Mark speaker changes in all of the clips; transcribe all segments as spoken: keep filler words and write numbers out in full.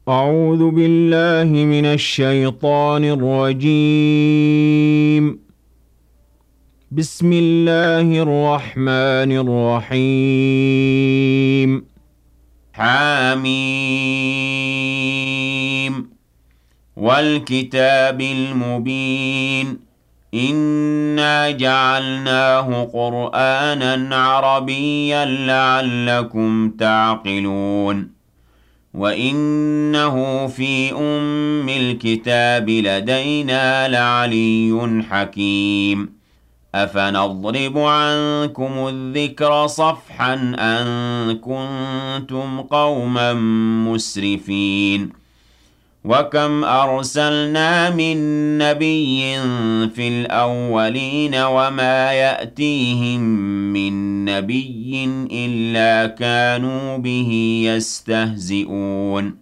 Speaker 1: أعوذ بالله من الشيطان الرجيم. بسم الله الرحمن الرحيم. حاميم والكتاب المبين إنا جعلناه قرآنا عربيا لعلكم تعقلون وإنه في أم الكتاب لدينا لعلي حكيم أفنضرب عنكم الذكر صفحا أن كنتم قوما مسرفين وكم أرسلنا من نبي في الأولين وما يأتيهم من نبي إلا كانوا به يستهزئون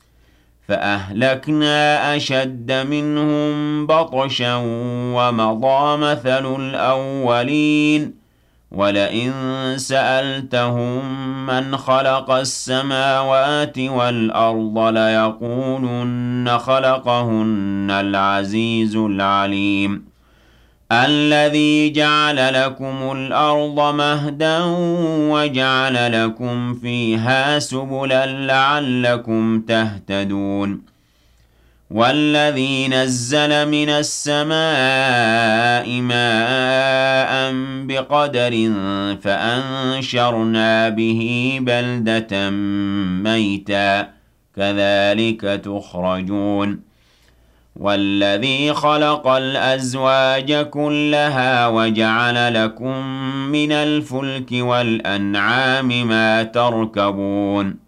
Speaker 1: فأهلكنا أشد منهم بطشا ومضى مثل الأولين ولئن سألتهم من خلق السماوات والأرض ليقولن خلقهن العزيز العليم الذي جعل لكم الأرض مهدا وجعل لكم فيها سبلا لعلكم تهتدون والذي نزل من السماء ماء بقدر فأنشرنا به بلدة ميتا كذلك تخرجون والذي خلق الأزواج كلها وجعل لكم من الفلك والأنعام ما تركبون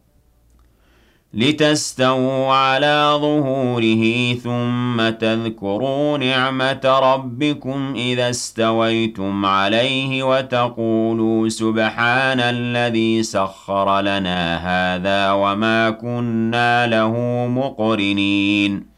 Speaker 1: لتستووا على ظهوره ثم تذكروا نعمة ربكم إذا استويتم عليه وتقولوا سبحان الذي سخر لنا هذا وما كنا له مقرنين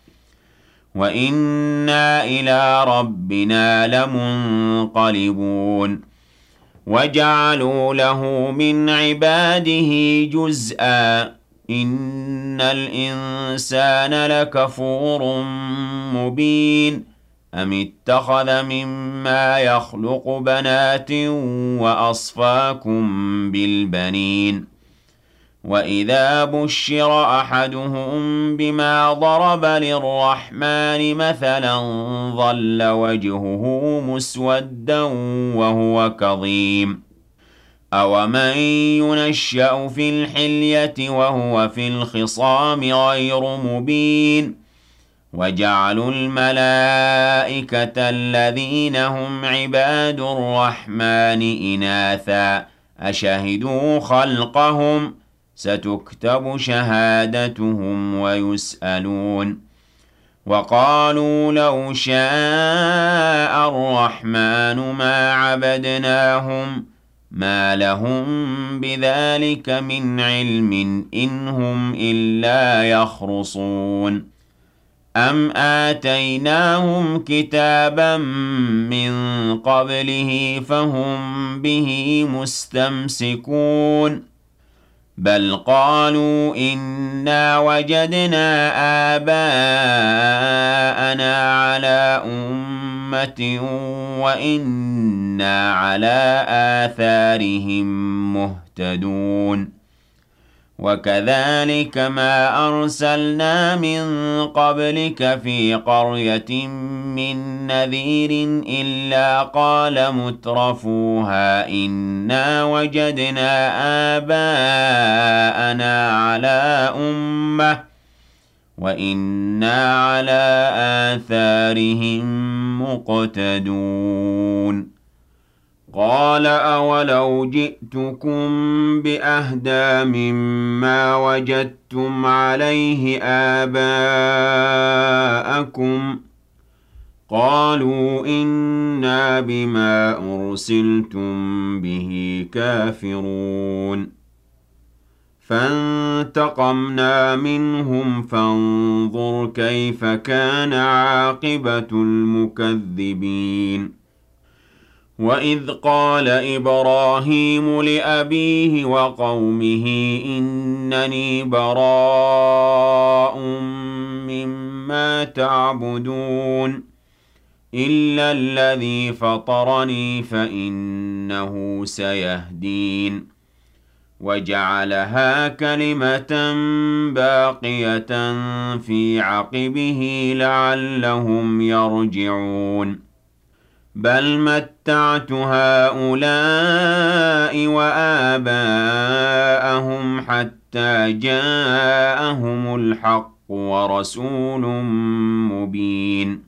Speaker 1: وإنا إلى ربنا لمنقلبون وجعلوا له من عباده جزءا إن الإنسان لكفور مبين أم اتخذ مما يخلق بنات وأصفاكم بالبنين وإذا بشر أحدهم بما ضرب للرحمن مثلا ظل وجهه مسودا وهو كظيم أومن ينشأ في الحلية وهو في الخصام غير مبين وجعلوا الملائكة الذين هم عباد الرحمن إناثا أشهدوا خلقهم ستكتب شهادتهم ويسألون وقالوا لو شاء الرحمن ما عبدناهم ما لهم بذلك من علم إن هم إلا يخرصون أم آتيناهم كتابا من قبله فهم به مستمسكون بل قالوا إنا وجدنا آباءنا على أمة وإنا على آثارهم مهتدون وكذلك ما أرسلنا من قبلك في قرية من نذير إلا قال مترفوها إنا وجدنا آباءنا على أمة وإنا على آثارهم مقتدون قال أولو جئتكم بأهدى مما وجدتم عليه آباءكم قالوا إنا بما أرسلتم به كافرون فانتقمنا منهم فانظر كيف كان عاقبة المكذبين وَإِذْ قَالَ إِبْرَاهِيمُ لِأَبِيهِ وَقَوْمِهِ إِنَّنِي بَرَاءٌ مِّمَّا تَعْبُدُونَ إِلَّا الَّذِي فَطَرَنِي فَإِنَّهُ سَيَهْدِينِ وَجَعَلَهَا كَلِمَةً بَاقِيَةً فِي عَقِبِهِ لَعَلَّهُمْ يَرْجِعُونَ بَلْ مَتَّعْتُ هَٰؤُلَاءِ وَآبَاءَهُمْ حَتَّىٰ جَاءَهُمُ الْحَقُّ وَرَسُولٌ مُّبِينٌ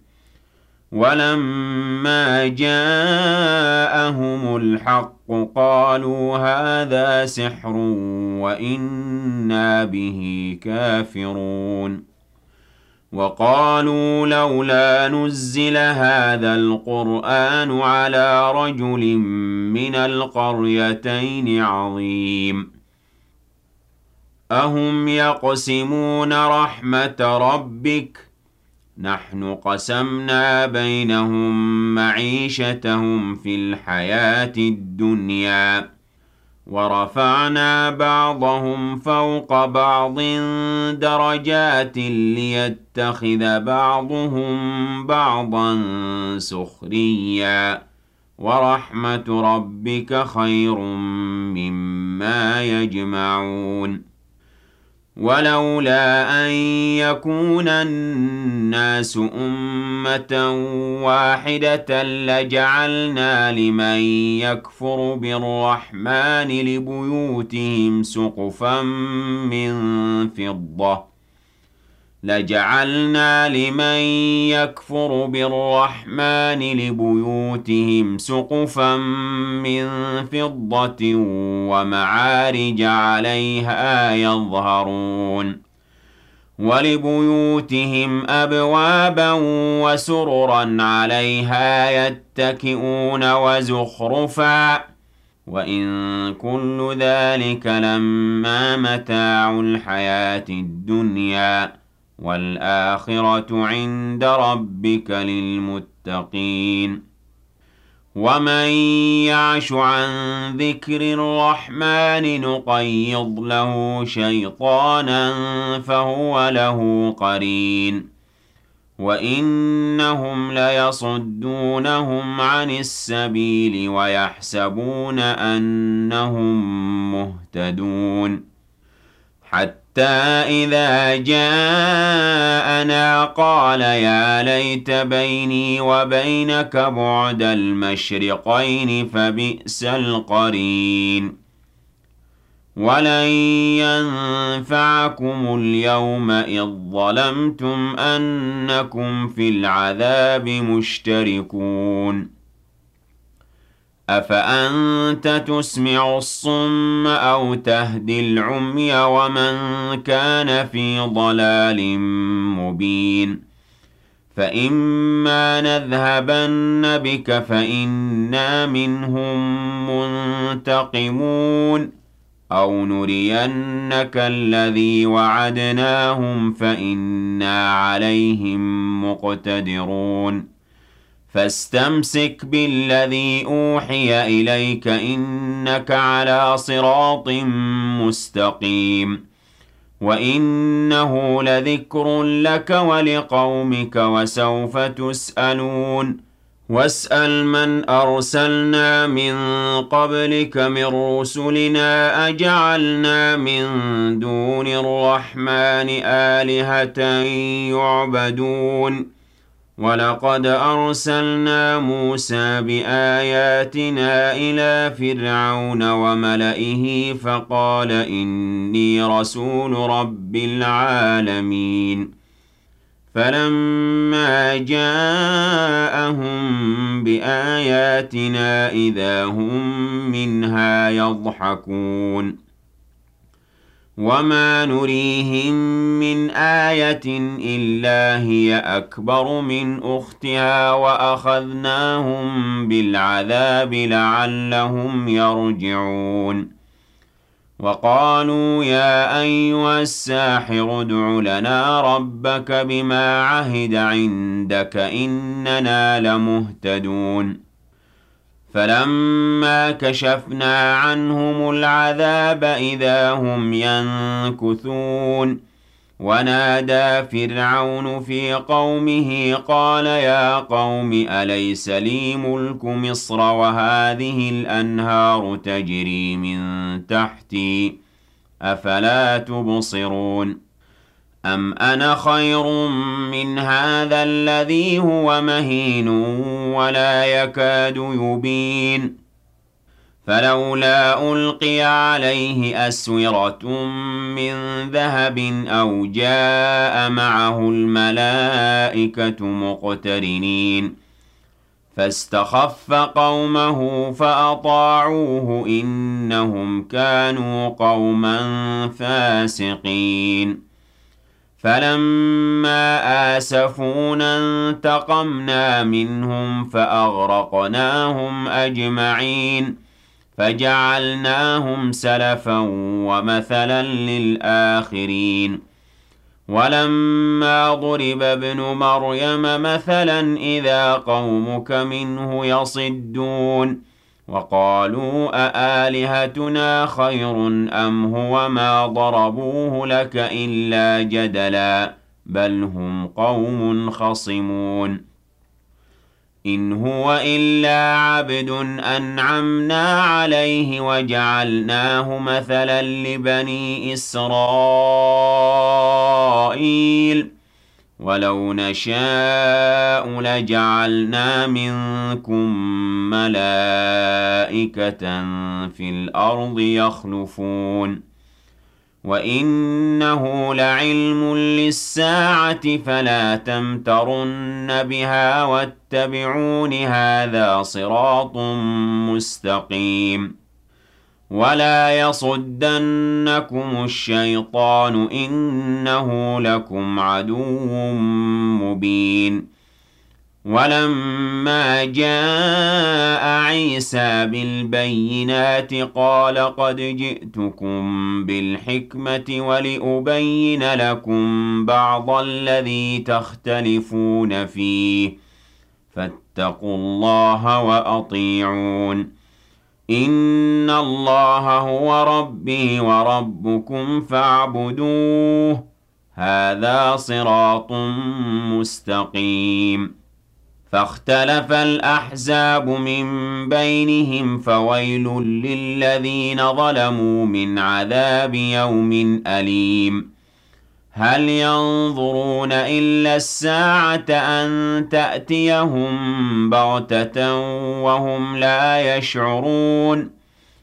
Speaker 1: وَلَمَّا جَاءَهُمُ الْحَقُّ قَالُوا هَٰذَا سِحْرٌ وَإِنَّا بِهِ كَافِرُونَ وَقَالُوا لَوْلَا نُزِّلَ هَٰذَا الْقُرْآنُ عَلَىٰ رَجُلٍ مِّنَ الْقَرْيَتَيْنِ عَظِيمٍ أَهُمْ يَقْسِمُونَ رَحْمَتَ رَبِّكَ ۚ نَحْنُ قَسَمْنَا بَيْنَهُم مَّعِيشَتَهُمْ فِي الْحَيَاةِ الدُّنْيَا ۚ وَرَفَعْنَا بَعْضَهُمْ فَوْقَ بَعْضٍ دَرَجَاتٍ لِّيَتَّخِذَ بَعْضُهُم بَعْضًا سُخْرِيًّا ۗ وَرَحْمَةُ رَبِّكَ خَيْرٌ مِّمَّا يَجْمَعُونَ وَلَوْلَا أَن يَكُونَ النَّاسُ أُمَّةً وَاحِدَةً لَّجَعَلْنَا لِمَن يَكْفُرُ بِالرَّحْمَٰنِ لِبُيُوتِهِمْ سُقُفًا مِّن فِضَّةٍ لَجَعَلْنَا لِمَن يَكْفُرُ بِالرَّحْمَٰنِ لِبُيُوتِهِمْ سُقُفًا مِّن فِضَّةٍ وَمَعَارِجَ عَلَيْهَا يَظْهَرُونَ وَلِبُيُوتِهِمْ أَبْوَابًا وَسُرُرًا عَلَيْهَا يَتَّكِئُونَ وَزُخْرُفًا ۚ وَإِن كُلُّ ذَٰلِكَ لَمَّا مَتَاعُ الْحَيَاةِ الدُّنْيَا ۚ وَالْآخِرَةُ عِندَ رَبِّكَ لِلْمُتَّقِينَ وَمَن يَعْشُ عَن ذِكْرِ الرَّحْمَٰنِ نُقَيِّضْ لَهُ شَيْطَانًا فَهُوَ لَهُ قَرِينٌ وَإِنَّهُمْ لَيَصُدُّونَهُمْ عَنِ السَّبِيلِ وَيَحْسَبُونَ أَنَّهُم مُّهْتَدُونَ حَتَّىٰ إِذَا جَاءَنَا قَالَ يَا لَيْتَ بَيْنِي وَبَيْنَكَ بُعْدَ الْمَشْرِقَيْنِ فَبِئْسَ الْقَرِينُ وَلَن يَنفَعَكُمُ الْيَوْمَ إِذ ظَّلَمْتُمْ أَنَّكُمْ فِي الْعَذَابِ مُشْتَرِكُونَ أَفَأَنتَ تُسْمِعُ الصُّمَّ أَوْ تَهْدِي الْعُمْيَ وَمَن كَانَ فِي ضَلَالٍ مُّبِينٍ فَإِمَّا نَذْهَبَنَّ بِكَ فَإِنَّا مِنْهُم مُّنتَقِمُونَ أَوْ نُرِيَنَّكَ الَّذِي وَعَدْنَاهُمْ فَإِنَّا عَلَيْهِم مُّقْتَدِرُونَ فَاسْتَمْسِكْ بِالَّذِي أُوحِيَ إِلَيْكَ إِنَّكَ عَلَىٰ صِرَاطٍ مُّسْتَقِيمٍ وَإِنَّهُ لَذِكْرٌ لَّكَ وَلِقَوْمِكَ وَسَوْفَ تُسْأَلُونَ وَاسْأَلْ مَنْ أَرْسَلْنَا مِن قَبْلِكَ مِن رُّسُلِنَا أَجَعَلْنَا مِن دُونِ الرَّحْمَٰنِ آلِهَةً يُعْبَدُونَ وَلَقَدْ أَرْسَلْنَا مُوسَىٰ بِآيَاتِنَا إِلَىٰ فِرْعَوْنَ وَمَلَئِهِ فَقَالَ إِنِّي رَسُولُ رَبِّ الْعَالَمِينَ فَلَمَّا جَاءَهُم بِآيَاتِنَا إِذَا هُم مِّنْهَا يَضْحَكُونَ وَمَا نُرِيهِم مِّنْ آيَةٍ إِلَّا هِيَ أَكْبَرُ مِنْ أُخْتِهَا وَأَخَذْنَاهُم بِالْعَذَابِ لَعَلَّهُمْ يَرْجِعُونَ وَقَالُوا يَا أَيُّهَ السَّاحِرُ ادْعُ لَنَا رَبَّكَ بِمَا عَهِدَ عِندَكَ إِنَّنَا لَمُهْتَدُونَ فَلَمَّا كَشَفْنَا عَنْهُمُ الْعَذَابَ إِذَا هُمْ يَنكُثُونَ وَنَادَى فِرْعَوْنُ فِي قَوْمِهِ قَالَ يَا قَوْمِ أَلَيْسَ لِي مُلْكُ مِصْرَ وَهَٰذِهِ الْأَنْهَارُ تَجْرِي مِن تَحْتِي ۖ أَفَلَا تُبْصِرُونَ أَمْ أَنَا خَيْرٌ مِّنْ هَٰذَا الَّذِي هُوَ مَهِينٌ وَلَا يَكَادُ يُبِينُ فَلَوْلَا أُلْقِيَ عَلَيْهِ أَسْوِرَةٌ مِّن ذَهَبٍ أَوْ جَاءَ مَعَهُ الْمَلَائِكَةُ مُقْتَرِنِينَ فَاسْتَخَفَّ قَوْمَهُ فَأَطَاعُوهُ إِنَّهُمْ كَانُوا قَوْمًا فَاسِقِينَ فَلَمَّا آسَفُونَا انتَقَمْنَا مِنْهُمْ فَأَغْرَقْنَاهُمْ أَجْمَعِينَ فَجَعَلْنَاهُمْ سَلَفًا وَمَثَلًا لِّلْآخِرِينَ وَلَمَّا ضُرِبَ ابْنُ مَرْيَمَ مَثَلًا إِذَا قَوْمُكَ مِنْهُ يَصِدُّونَ وَقَالُوا أَآلِهَتُنَا خَيْرٌ أَمْ هُوَ مَا ضَرَبُوهُ لَكَ إِلَّا جَدَلًا بَلْ هُمْ قَوْمٌ خَصِمُونَ إِنْ هُوَ إِلَّا عَبْدٌ أَنْعَمْنَا عَلَيْهِ وَجَعَلْنَاهُ مَثَلًا لِّبَنِي إِسْرَائِيلَ وَلَوْ نَشَاءُ لَجَعَلْنَا مِنكُم مَّلَائِكَةً فِي الْأَرْضِ يَخْلُفُونَ وَإِنَّهُ لَعِلْمٌ لِّلسَّاعَةِ فَلَا تَمْتَرُنَّ بِهَا وَاتَّبِعُونِ هَٰذَا صِرَاطٌ مُّسْتَقِيمٌ وَلَا يَصُدَّنَّكُمُ الشَّيْطَانُ ۖ إِنَّهُ لَكُمْ عَدُوٌّ مُّبِينٌ وَلَمَّا جَاءَ عِيسَىٰ بِالْبَيِّنَاتِ قَالَ قَدْ جِئْتُكُم بِالْحِكْمَةِ وَلِأُبَيِّنَ لَكُم بَعْضَ الَّذِي تَخْتَلِفُونَ فِيهِ فَاتَّقُوا اللَّهَ وَأَطِيعُونِ إِنَّ اللَّهَ هُوَ رَبِّي وَرَبُّكُمْ فَاعْبُدُوهُ هَٰذَا صِرَاطٌ مُّسْتَقِيمٌ فَاخْتَلَفَ الْأَحْزَابُ مِن بَيْنِهِمْ فَوَيْلٌ لِّلَّذِينَ ظَلَمُوا مِنْ عَذَابِ يَوْمٍ أَلِيمٍ هَلْ يَنظُرُونَ إِلَّا السَّاعَةَ أَن تَأْتِيَهُم بَغْتَةً وَهُمْ لَا يَشْعُرُونَ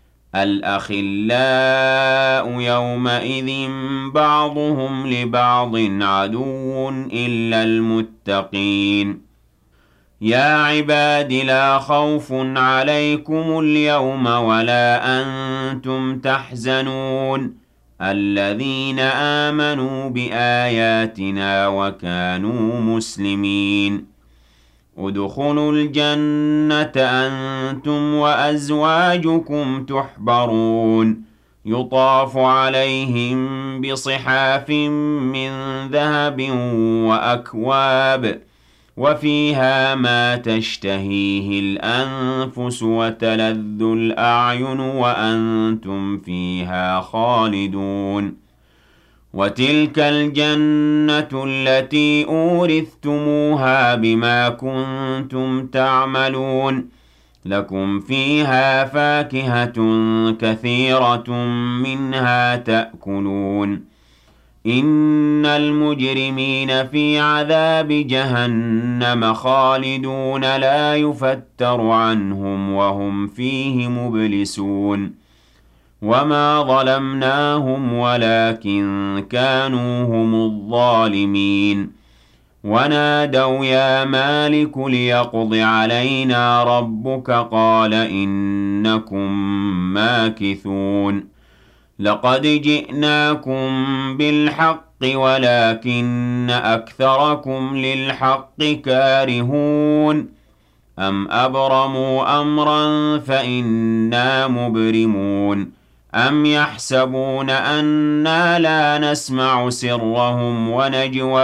Speaker 1: الْأَخِلَّاءُ يَوْمَئِذٍ بَعْضُهُمْ لِبَعْضٍ عَدُوٌّ إِلَّا الْمُتَّقِينَ يَا عِبَادِ لَا خَوْفٌ عَلَيْكُمُ الْيَوْمَ وَلَا أَنتُمْ تَحْزَنُونَ الَّذِينَ آمَنُوا بِآيَاتِنَا وَكَانُوا مُسْلِمِينَ ادْخُلُوا الْجَنَّةَ أَنتُمْ وَأَزْوَاجُكُمْ تُحْبَرُونَ يُطَافُ عَلَيْهِم بِصِحَافٍ مِّن ذَهَبٍ وَأَكْوَابٍ وَفِيهَا مَا تَشْتَهِيهِ الْأَنفُسُ وَتَلَذُّ الْأَعْيُنُ وَأَنتُمْ فِيهَا خَالِدُونَ وَتِلْكَ الْجَنَّةُ الَّتِي أُورِثْتُمُوهَا بِمَا كُنتُمْ تَعْمَلُونَ لَكُمْ فِيهَا فَاكِهَةٌ كَثِيرَةٌ مِّنْهَا تَأْكُلُونَ إِنَّ الْمُجْرِمِينَ فِي عَذَابِ جَهَنَّمَ خَالِدُونَ لَا يُفَتَّرُ عَنْهُمْ وَهُمْ فِيهِ مُبْلِسُونَ وَمَا ظَلَمْنَاهُمْ وَلَٰكِن كَانُوا هُمُ الظَّالِمِينَ وَنَادَوْا يَا مَالِكُ لِيَقْضِ عَلَيْنَا رَبُّكَ قَالَ إِنَّكُم مَّاكِثُونَ لَقَدْ جِئْنَاكُم بِالْحَقِّ وَلَٰكِنَّ أَكْثَرَكُمْ لِلْحَقِّ كَارِهُونَ أَمْ أَبْرَمُوا أَمْرًا فَإِنَّا مُبْرِمُونَ أَمْ يَحْسَبُونَ أَنَّا لَا نَسْمَعُ سِرَّهُمْ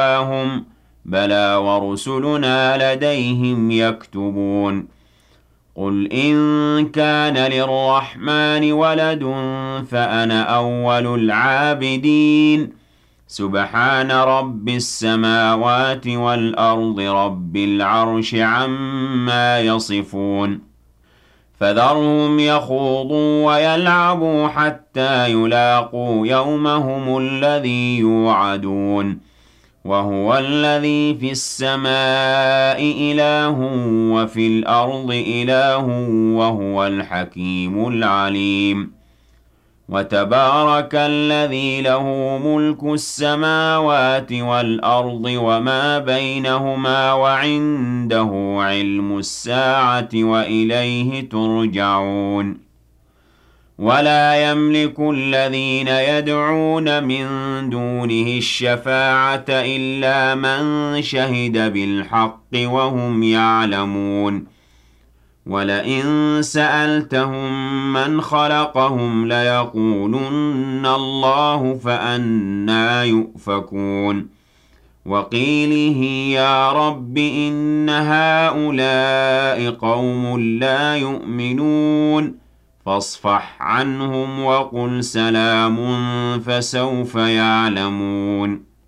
Speaker 1: وَنَجْوَاهُم بَلَىٰ وَرُسُلُنَا لَدَيْهِمْ يَكْتُبُونَ قُلْ إِن كَانَ لِلرَّحْمَٰنِ وَلَدٌ فَأَنَا أَوَّلُ الْعَابِدِينَ سُبْحَانَ رَبِّ السَّمَاوَاتِ وَالْأَرْضِ رَبِّ الْعَرْشِ عَمَّا يَصِفُونَ فَذَرْهُمْ يَخُوضُوا وَيَلْعَبُوا حَتَّىٰ يُلَاقُوا يَوْمَهُمُ الَّذِي يُوعَدُونَ وَهُوَ الَّذِي فِي السَّمَاءِ إِلَٰهٌ وَفِي الْأَرْضِ إِلَٰهٌ وَهُوَ الْحَكِيمُ الْعَلِيمُ وَتَبَارَكَ الَّذِي لَهُ مُلْكُ السَّمَاوَاتِ وَالْأَرْضِ وَمَا بَيْنَهُمَا وَعِندَهُ عِلْمُ السَّاعَةِ وَإِلَيْهِ تُرْجَعُونَ وَلَا يَمْلِكُ الَّذِينَ يَدْعُونَ مِن دُونِهِ الشَّفَاعَةَ إِلَّا مَن شَهِدَ بِالْحَقِّ وَهُمْ يَعْلَمُونَ وَلَئِن سَأَلْتَهُم مَّنْ خَلَقَهُمْ لَيَقُولُنَّ اللَّهُ فَأَنَّىٰ يُؤْفَكُونَ وَقِيلِهِ يَا رَبِّ إِنَّ هَٰؤُلَاءِ قَوْمٌ لَّا يُؤْمِنُونَ فَاصْفَحْ عَنْهُمْ وَقُلْ سَلَامٌ فَسَوْفَ يَعْلَمُونَ